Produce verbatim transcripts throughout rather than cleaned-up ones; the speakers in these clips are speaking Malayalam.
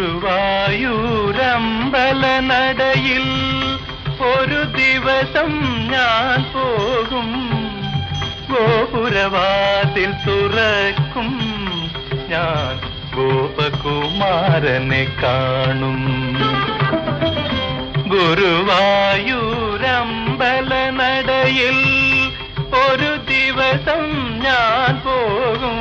ഗുരുവായൂരമ്പല നടയിൽ ഒരു ദിവസം ഞാൻ പോകും. ഗോപുരവാതിൽ തുറക്കും ഞാൻ ഗോപകുമാരനെ കാണും. ഗുരുവായൂരമ്പല നടയിൽ ഒരു ദിവസം ഞാൻ പോകും.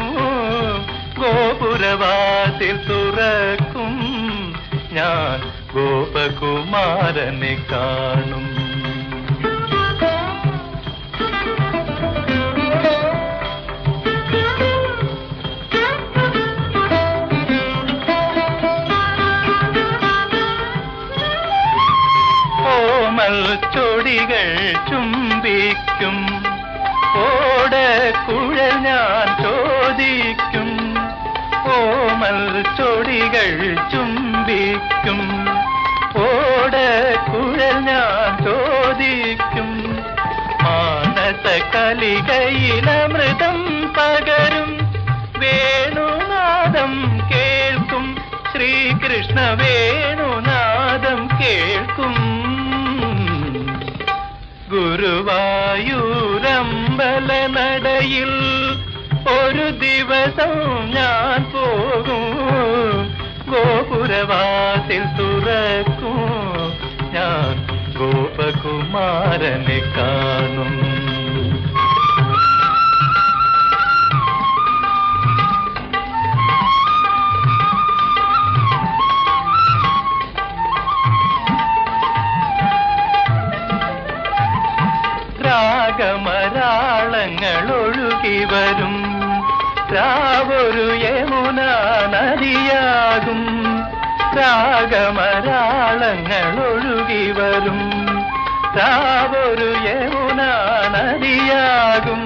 ഗോപുരവാതിൽ തുറക്കും ഞാൻ ഗോപകുമാരനെ കാണും. ഓമൽ ചൊടികൾ ചുംബിക്കും, ഓടക്കുഴൽ ഞാൻ ചോദിക്കും. ഓമൽ ചൊടികൾ ചുംബിക്കും, ഓടക്കുഴൽ ഞാൻ ചോദിക്കും. മാനസ കലികയിലമൃതം പകരും വേണുനാദം കേൾക്കും. ശ്രീകൃഷ്ണ വേണുനാദം കേൾക്കും. ഗുരുവായൂരമ്പല നടയിൽ ഒരു ദിവസം ഞാൻ പോകും. ഗോപുരവാതിൽ തുറക്കും ഞാൻ ഗോപകുമാരനെ കാണും. രാഗമരാളങ്ങൾ ഒഴുകി വരും, രാവൊരു യമുനാ നദിയാകും. രാഗമരാളങ്ങൾ ഒഴുകി വരും, രാവൊരു യമുനാ നദിയാകും.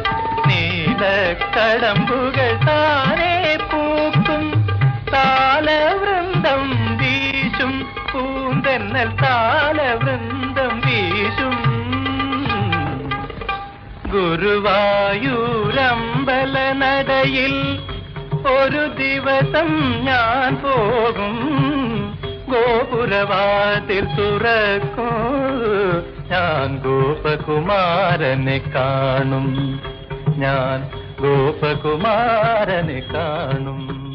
നീലക്കടമ്പുകൾ താനേ പൂക്കും, താലവൃന്ദം വീശും. പൂന്തെന്നൽ താലവൃന്ദം വീശും. ഗുരുവായൂരമ്പല നടയിൽ ഒരു ദിവസം ഞാൻ പോകും. ഗോപുരവാതിൽ തുറക്കും ഞാൻ ഗോപകുമാരനെ കാണും. ഞാൻ ഗോപകുമാരനെ കാണും.